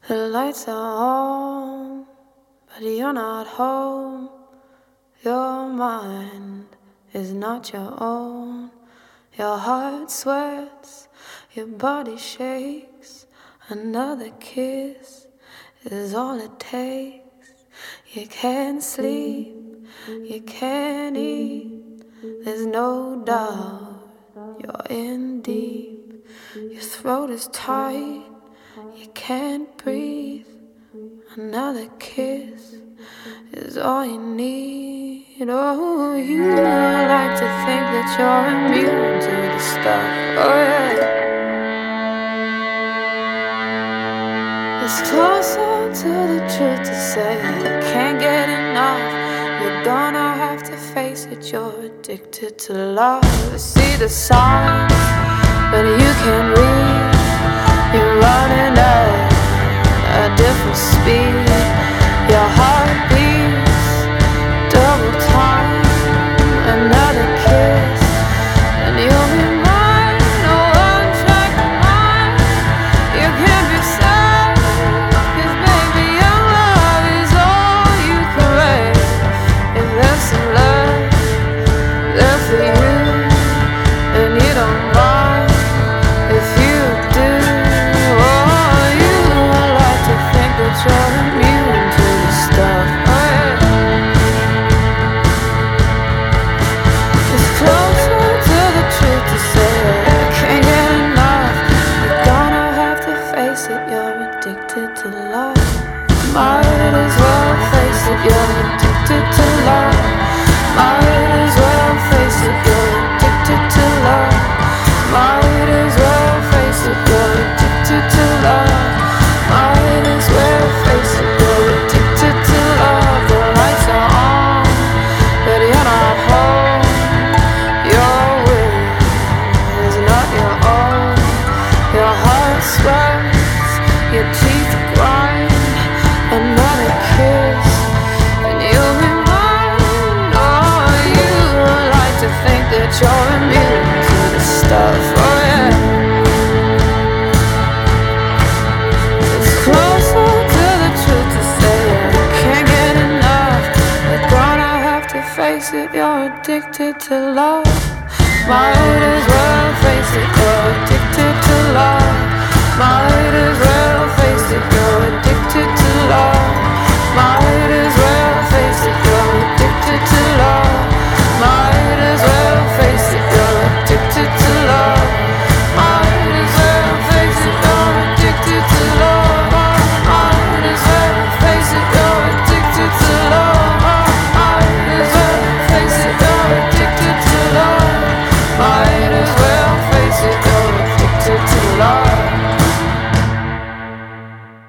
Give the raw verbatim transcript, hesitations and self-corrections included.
The lights are on, but you're not home. Your mind is not your own. Your heart sweats, your body shakes. Another kiss is all it takes. You can't sleep, you can't eat. There's no doubt you're in deep. Your throat is tight, you can't breathe. Another kiss is all you need. Oh, you like to think that you're immune to the stuff. Oh yeah. It's closer to the truth to say you can't get enough. You're gonna have to face it, you're addicted to love. See the signs, but you can't read. You're running at a different speed. Your heart beats double time. Another kiss and you'll be mine. No one track mind. You can't be sad, 'cause baby your love is all you crave. If there's some love there for you, and you don't mind if you do. Oh, you like to think that you're immune to the stuff. Oh, yeah. It's closer to the truth to say I can't get enough. You're gonna have to face it, you're addicted to love. Might as well face it, you're addicted to love. Might as well face it, you're addicted to love. Might as well face it, you're addicted to love. Might as well face it, you're addicted to love. The lights are on, but you're not home. Your will is not your own. Your heart swells, your teeth grind. Another kiss and you'll be mine. Oh, you like to think that you're immune to the stuff. Oh yeah. It's closer to the truth to say I can't get enough. You're gonna have to face it, you're addicted to love. Might as well face it, you're addicted to love. Might as well